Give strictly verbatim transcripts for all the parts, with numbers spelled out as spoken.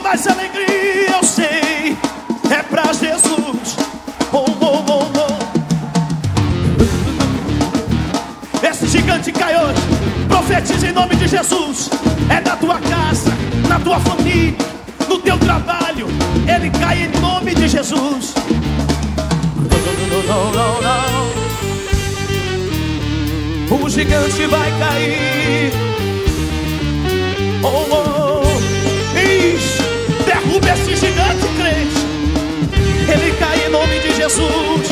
mais alegria, eu sei, é pra Jesus. Oh, oh, oh, oh. Esse gigante cai hoje. Profetiza em nome de Jesus. É na tua casa, na tua família, no teu trabalho. Ele cai em nome de Jesus. Não, não, não. O gigante vai cair. Oh, oh. Isso. Derruba esse gigante, crente. Ele cai em nome de Jesus.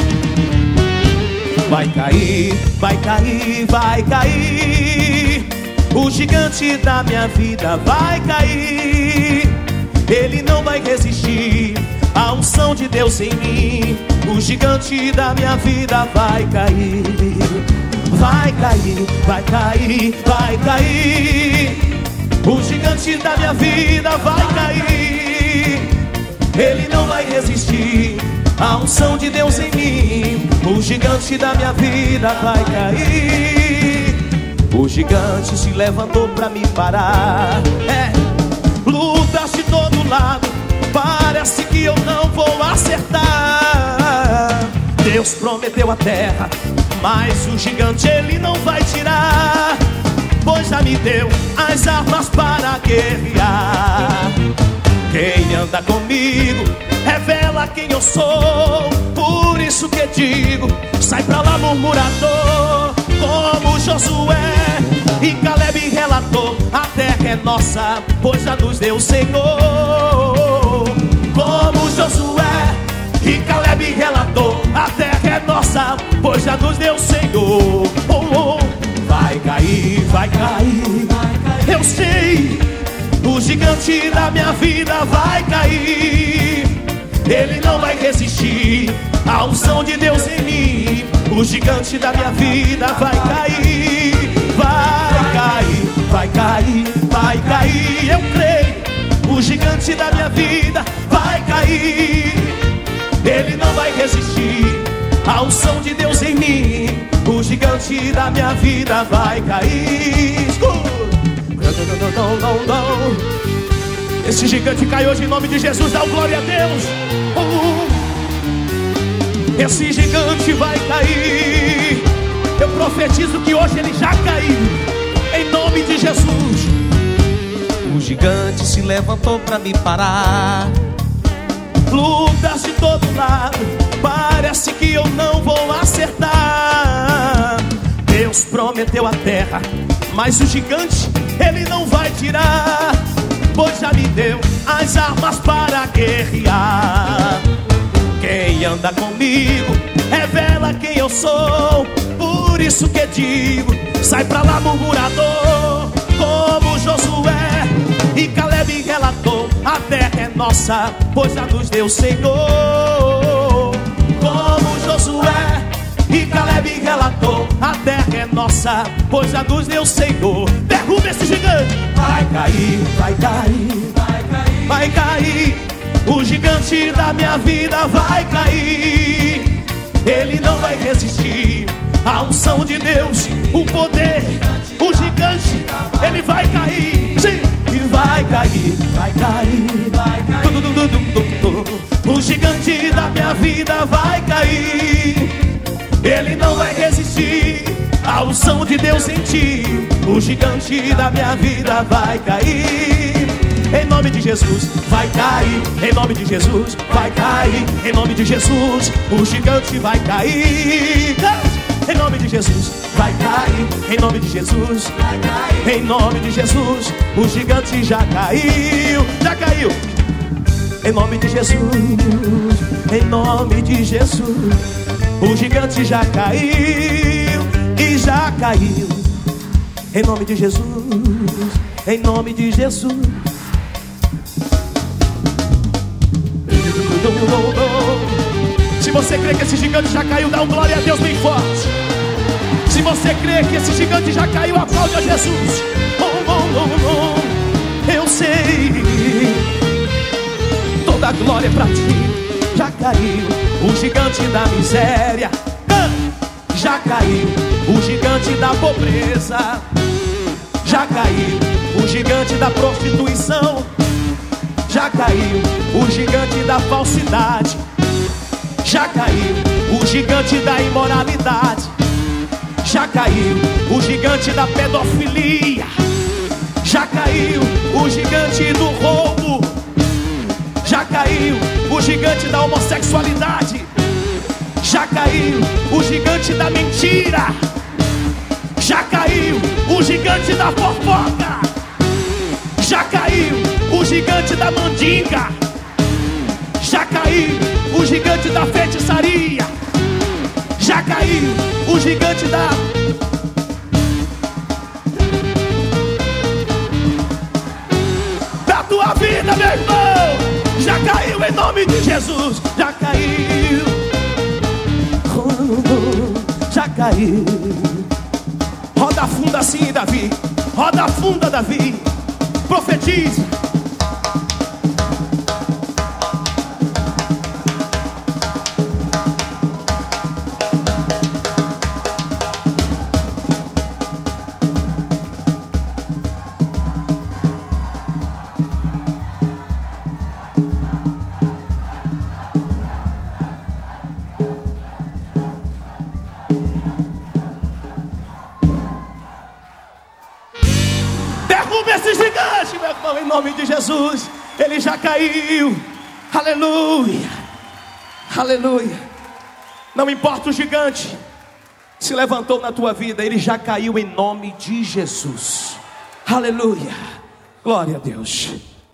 Vai cair, vai cair, vai cair. O gigante da minha vida vai cair. Ele não vai resistir à unção de Deus em mim. O gigante da minha vida vai cair. Vai cair, vai cair, vai cair. O gigante da minha vida vai cair. Ele não vai resistir à unção de Deus em mim. O gigante da minha vida vai cair. O gigante se levantou pra me parar. É, lutas de todo lado, parece que eu não vou acertar. Deus prometeu a terra, mas o gigante ele não vai tirar, pois já me deu as armas para guerrear. Quem anda comigo revela quem eu sou. Por isso que digo, sai pra lá, murmurador. Como Josué e Caleb relatou, a terra é nossa, pois já nos deu o Senhor. Como Josué e Caleb relatou, a terra é nossa, pois já nos deu o Senhor. Oh, oh. Vai cair, vai cair, vai cair. Eu sei, o gigante da minha vida vai cair. Ele não vai resistir à unção de Deus em mim. O gigante da minha vida vai cair. Vai cair, vai cair, vai cair. Eu creio, o gigante da minha vida vai cair. Ele não vai resistir à unção de Deus em mim. O gigante da minha vida vai cair. Não, não, não. Esse gigante cai hoje em nome de Jesus. Dá glória a Deus. uh. Esse gigante vai cair. Eu profetizo que hoje ele já caiu, em nome de Jesus. O gigante se levantou pra me parar. Lutas de todo lado, parece que eu não vou acertar. Deus prometeu a terra, mas o gigante ele não vai tirar, pois já me deu as armas para guerrear. Quem anda comigo revela quem eu sou. Por isso que digo, sai pra lá, murmurador. Como Josué e Caleb relatou, a terra é nossa, pois já nos deu o Senhor. Como Josué e Caleb relatou, a terra é nossa, pois já nos deu o Senhor. Derruba esse gigante. Vai cair, vai cair, vai cair, vai cair. O gigante da minha vida vai cair. Ele não vai resistir à unção de Deus, o poder, o gigante, ele vai cair. Sim, e vai cair, vai cair, vai cair. Du, du, du, du, du, du. O gigante da minha vida vai cair. Ele não vai resistir à unção de Deus em ti. O gigante da minha vida vai cair. Em nome de Jesus, vai cair. Em nome de Jesus, vai cair. Em nome de Jesus, o gigante vai cair. Em nome de Jesus, vai cair. Em nome de Jesus, vai cair. Em nome de Jesus, o gigante já caiu. Já caiu. Em nome de Jesus, em nome de Jesus, o gigante já caiu. E já caiu. Em nome de Jesus, em nome de Jesus. Se você crê que esse gigante já caiu, dá um glória a Deus bem forte. Se você crê que esse gigante já caiu, aplaude a Jesus. Oh, oh, oh, oh. Eu sei, toda a glória é pra ti. Já caiu o gigante da miséria. Já caiu o gigante da pobreza. Já caiu o gigante da prostituição. Já Já caiu o gigante da falsidade. Já caiu o gigante da imoralidade. Já caiu o gigante da pedofilia. Já caiu o gigante do roubo. Já caiu o gigante da homossexualidade. Já caiu o gigante da mentira. Já caiu o gigante da fofoca. Já caiu o gigante da mandinga. Já caiu o gigante da feitiçaria. Já caiu o gigante da... da tua vida, meu irmão. Já caiu em nome de Jesus. Já caiu. Já caiu. Roda funda assim, Davi. Roda funda, Davi. Profetiza. Derruba esse gigante, meu irmão, em nome de Jesus. Ele já caiu. Aleluia. Aleluia. Não importa o gigante se levantou na tua vida, ele já caiu em nome de Jesus. Aleluia. Glória a Deus.